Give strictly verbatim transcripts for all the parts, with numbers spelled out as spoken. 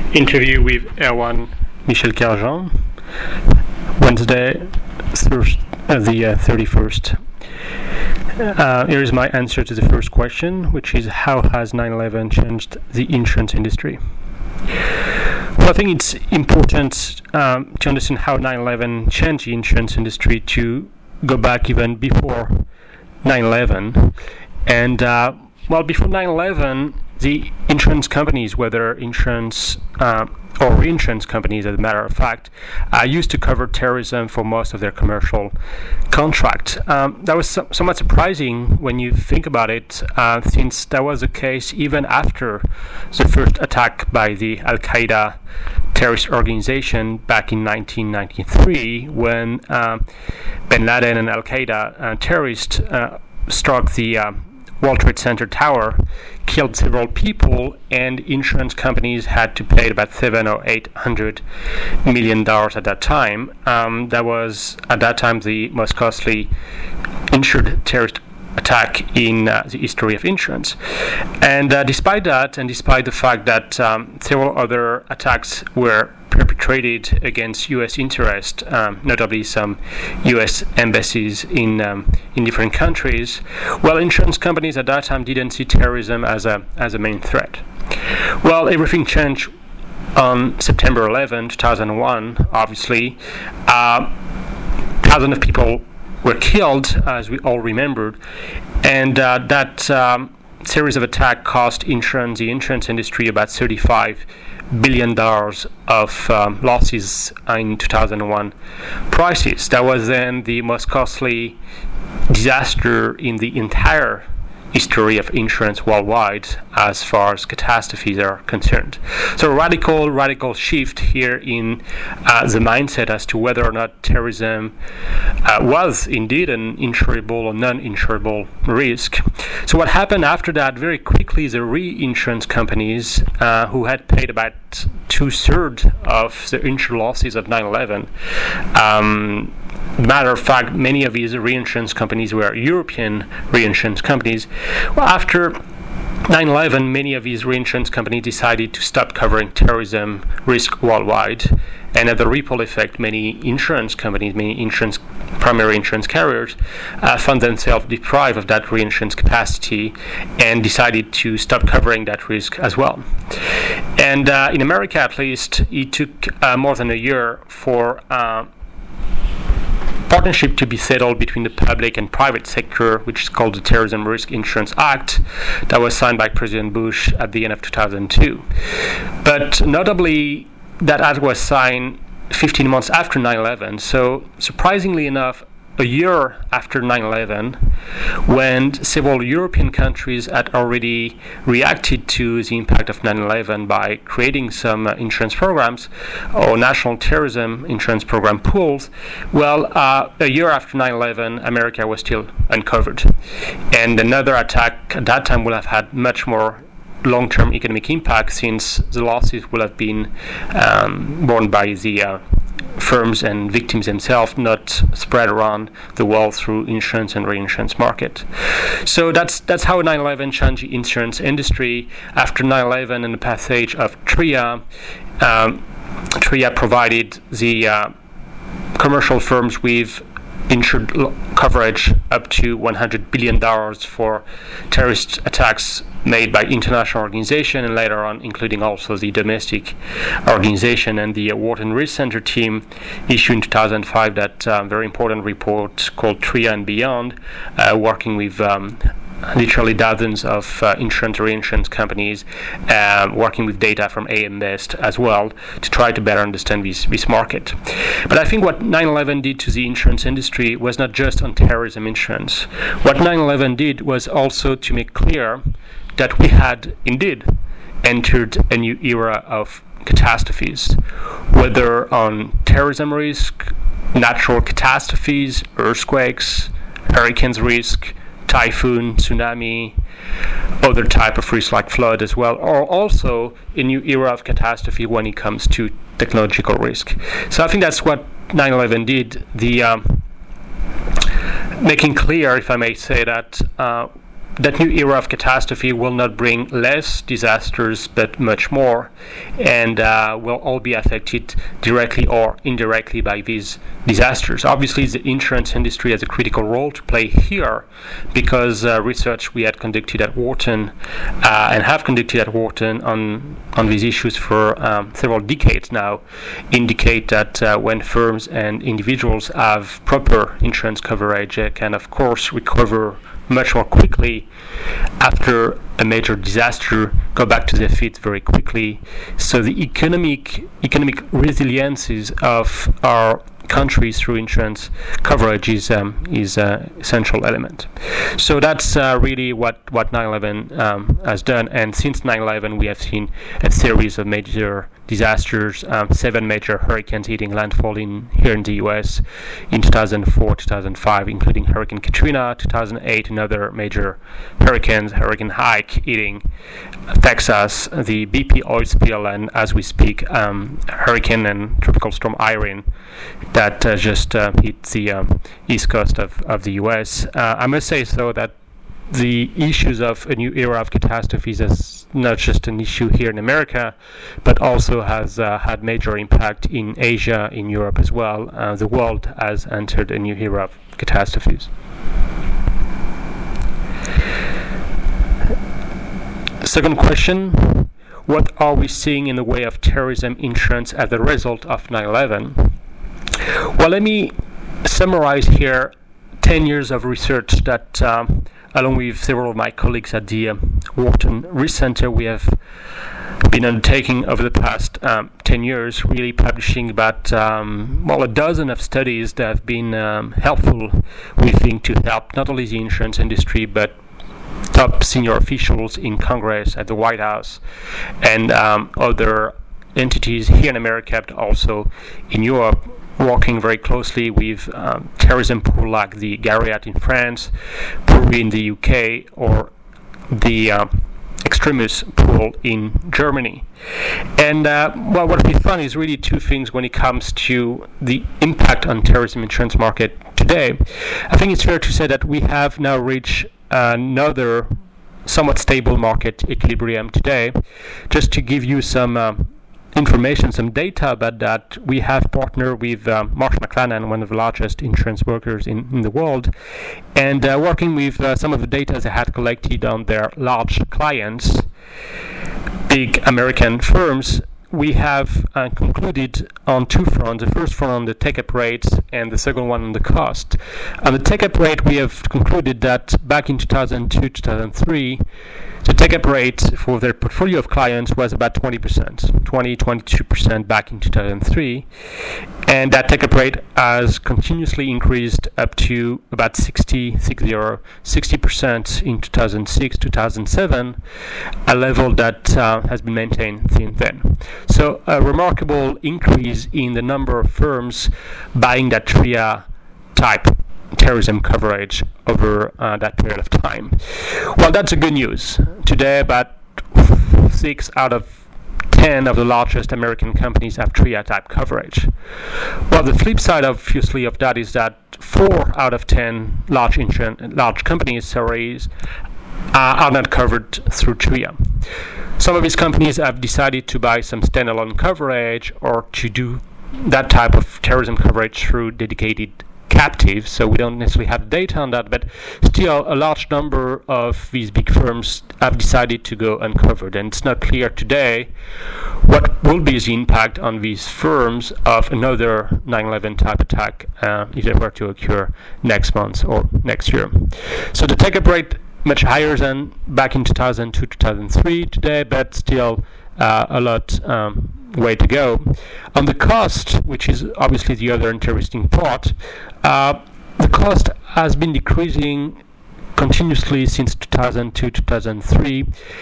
Interview with Erwan Michel Carjean, Wednesday, thir- uh, the uh, thirty-first. Uh, here is my answer to the first question, which is how has nine eleven changed the insurance industry? Well, I think it's important um, to understand how nine eleven changed the insurance industry to go back even before nine eleven. And uh, well, before nine eleven, the insurance companies, whether insurance uh, or reinsurance companies, as a matter of fact, uh, used to cover terrorism for most of their commercial contracts. Um, that was so- somewhat surprising when you think about it, uh, since that was the case even after the first attack by the Al Qaeda terrorist organization back in nineteen ninety-three, when uh, Bin Laden and Al Qaeda uh, terrorists uh, struck the uh, World Trade Center tower, killed several people, and insurance companies had to pay about seven or eight hundred million dollars at that time. Um, that was at that time the most costly insured terrorist attack in uh, the history of insurance. And uh, despite that, and despite the fact that um, several other attacks were perpetrated against U S interests, um, notably some U S embassies in um, in different countries, well, insurance companies at that time didn't see terrorism as a as a main threat. Well, everything changed on September eleventh, two thousand one. Obviously, uh, thousands of people were killed, as we all remembered, and uh, that um, series of attacks cost insurance, the insurance industry, about thirty-five billion dollars of um, losses in two thousand one prices. That was then the most costly disaster in the entire history of insurance worldwide as far as catastrophes are concerned. So a radical, radical shift here in uh, the mindset as to whether or not terrorism uh, was indeed an insurable or non-insurable risk. So what happened after that, very quickly, the reinsurance companies uh, who had paid about two-thirds of the insured losses of nine eleven, um, matter of fact, many of these reinsurance companies were European reinsurance companies. Well, after nine eleven, many of these reinsurance companies decided to stop covering terrorism risk worldwide. And as a ripple effect, many insurance companies, many insurance primary insurance carriers, uh, found themselves deprived of that reinsurance capacity and decided to stop covering that risk as well. And uh, in America, at least, it took uh, more than a year for uh, partnership to be settled between the public and private sector, which is called the Terrorism Risk Insurance Act, that was signed by President Bush at the end of two thousand two. But notably, that act was signed fifteen months after nine eleven, so surprisingly enough, a year after nine eleven, when several European countries had already reacted to the impact of nine eleven by creating some uh, insurance programs or national terrorism insurance program pools, well, uh, a year after nine eleven, America was still uncovered. And another attack at that time would have had much more long-term economic impact, since the losses will have been um, borne by the uh, firms and victims themselves, not spread around the world through insurance and reinsurance market. So that's that's how nine eleven changed the insurance industry. After nine eleven and the passage of TRIA, um, TRIA provided the uh, commercial firms with insured lo- coverage up to one hundred billion dollars for terrorist attacks made by international organizations, and later on including also the domestic organization. And the uh, Wharton Risk Center team issued in two thousand five that uh, very important report called TRIA and Beyond, uh, working with um, literally dozens of uh, insurance reinsurance companies, uh, working with data from A M Best as well to try to better understand this, this market. But I think what nine eleven did to the insurance industry was not just on terrorism insurance. What nine eleven did was also to make clear that we had indeed entered a new era of catastrophes, whether on terrorism risk, natural catastrophes, earthquakes, hurricanes risk, typhoon, tsunami, other type of risks like flood as well, or also a new era of catastrophe when it comes to technological risk. So I think that's what nine eleven did, the um, making clear, if I may say that, uh, that new era of catastrophe will not bring less disasters, but much more, and uh, will all be affected directly or indirectly by these disasters. Obviously, the insurance industry has a critical role to play here, because uh, research we had conducted at Wharton uh, and have conducted at Wharton on on these issues for um, several decades now indicate that uh, when firms and individuals have proper insurance coverage, they can of course recover much more quickly after a major disaster, go back to their feet very quickly. So the economic economic resiliences of our countries through insurance coverage is um, is an essential element. So that's uh, really what what nine eleven um, has done. And since nine eleven, we have seen a series of major disasters, um, seven major hurricanes hitting landfall in here in the U S in two thousand four, two thousand five, including Hurricane Katrina, two thousand eight, another major hurricanes, Hurricane Ike hitting Texas, the B P oil spill, and as we speak, um, Hurricane and Tropical Storm Irene that uh, just uh, hit the um, east coast of, of the U S. Uh, I must say, though, that the issues of a new era of catastrophes is not just an issue here in America, but also has uh, had major impact in Asia, in Europe as well. Uh, the world has entered a new era of catastrophes. Second question, what are we seeing in the way of terrorism insurance as a result of nine eleven? Well, let me summarize here ten years of research that, um, along with several of my colleagues at the um, Wharton Risk Center, we have been undertaking over the past um, ten years, really publishing about, um, well, a dozen of studies that have been um, helpful, we think, to help not only the insurance industry, but top senior officials in Congress, at the White House, and um, other entities here in America, but also in Europe, working very closely with um, terrorism pool like the Gariat in France, Puri in the U K, or the uh, Extremis pool in Germany. And uh, well, what we found is really two things when it comes to the impact on terrorism insurance market today. I think it's fair to say that we have now reached another somewhat stable market equilibrium today. Just to give you some um, information, some data about that, we have partnered with um, Marsh McLennan, one of the largest insurance brokers in, in the world, and uh, working with uh, some of the data they had collected on their large clients, big American firms. We have uh, concluded on two fronts. The first front on the take-up rates and the second one on the cost. On the take-up rate, we have concluded that back in two thousand two, two thousand three, the take-up rate for their portfolio of clients was about twenty percent, twenty, twenty-two percent back in two thousand three. And that take-up rate has continuously increased up to about sixty, sixty percent in two thousand six, two thousand seven, a level that uh, has been maintained since then. So a remarkable increase in the number of firms buying that TRIA type terrorism coverage over uh, that period of time. Well, that's a good news. Today, about six out of ten of the largest American companies have TRIA type coverage. Well, the flip side, obviously, of that is that four out of ten large insurance, large companies, sorry, uh, are not covered through TRIA. Some of these companies have decided to buy some standalone coverage or to do that type of terrorism coverage through dedicated captives, so we don't necessarily have data on that, but still a large number of these big firms have decided to go uncovered, and it's not clear today what will be the impact on these firms of another nine eleven type attack uh, if it were to occur next month or next year. So the take-up rate much higher than back in two thousand two, two thousand three today, but still uh, a lot um, way to go. On the cost, which is obviously the other interesting part, uh, the cost has been decreasing continuously since two thousand two, two thousand three,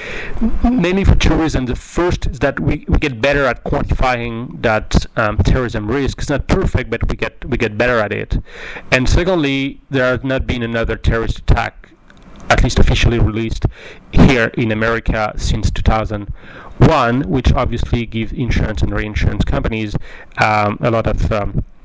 mainly for two reasons. The first is that we, we get better at quantifying that um, terrorism risk. It's not perfect, but we get we get better at it. And secondly, there has not been another terrorist attack, at least officially released here in America, since two thousand one, which obviously gives insurance and reinsurance companies um, a lot of um,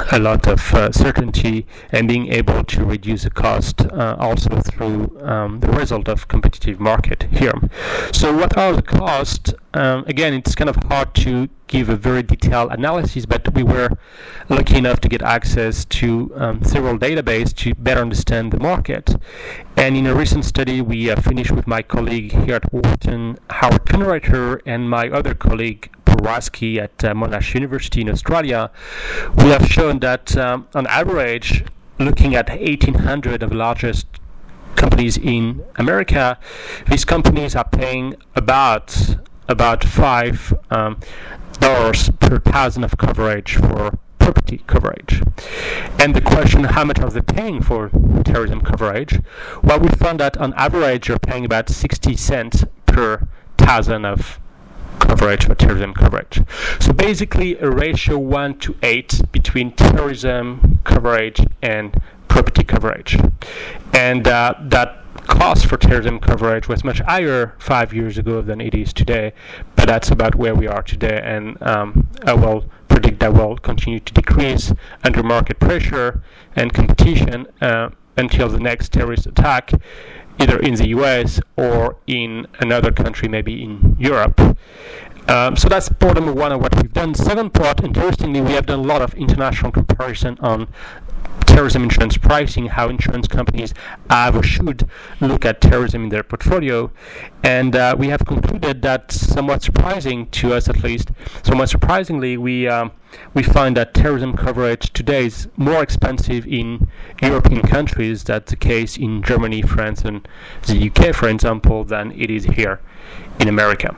a lot of uh, certainty and being able to reduce the cost uh, also through um, the result of competitive market here. So what are the costs? Um, again, it's kind of hard to give a very detailed analysis, but we were lucky enough to get access to um, several databases to better understand the market. And in a recent study we uh, finished with my colleague here at Wharton, Howard Kunreiter, and my other colleague Purwaski at uh, Monash University in Australia, we have shown that um, on average, looking at eighteen hundred of the largest companies in America, these companies are paying about about five um, dollars per thousand of coverage for property coverage. And the question, how much are they paying for terrorism coverage? Well, we found that on average you're paying about sixty cents per thousand of coverage for terrorism coverage. So basically a ratio one to eight between terrorism coverage and property coverage. And uh, that cost for terrorism coverage was much higher five years ago than it is today, but that's about where we are today, and um, I will predict that will continue to decrease under market pressure and competition uh, until the next terrorist attack, either in the U S or in another country, maybe in Europe. Um, so that's part number one of what we've done. Second part, interestingly, we have done a lot of international comparison on terrorism insurance pricing, how insurance companies have or should look at terrorism in their portfolio. And uh, we have concluded that, somewhat surprising to us at least, somewhat surprisingly, we um, we find that terrorism coverage today is more expensive in European countries. That's the case in Germany, France, and the U K, for example, than it is here in America.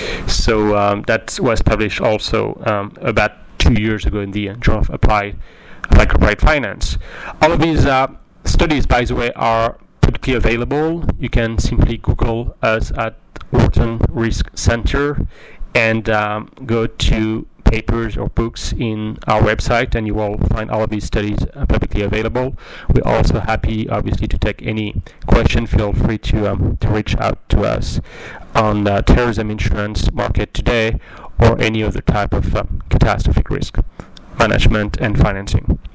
So um, that was published also um, about two years ago in the Journal of Applied Applied Corporate Finance. All of these uh, studies, by the way, are publicly available. You can simply Google us at Wharton Risk Center and um, go to papers or books in our website, and you will find all of these studies uh, publicly available. We're also happy, obviously, to take any question. Feel free to um, to reach out to us on the terrorism insurance market today or any other type of um, catastrophic risk management and financing.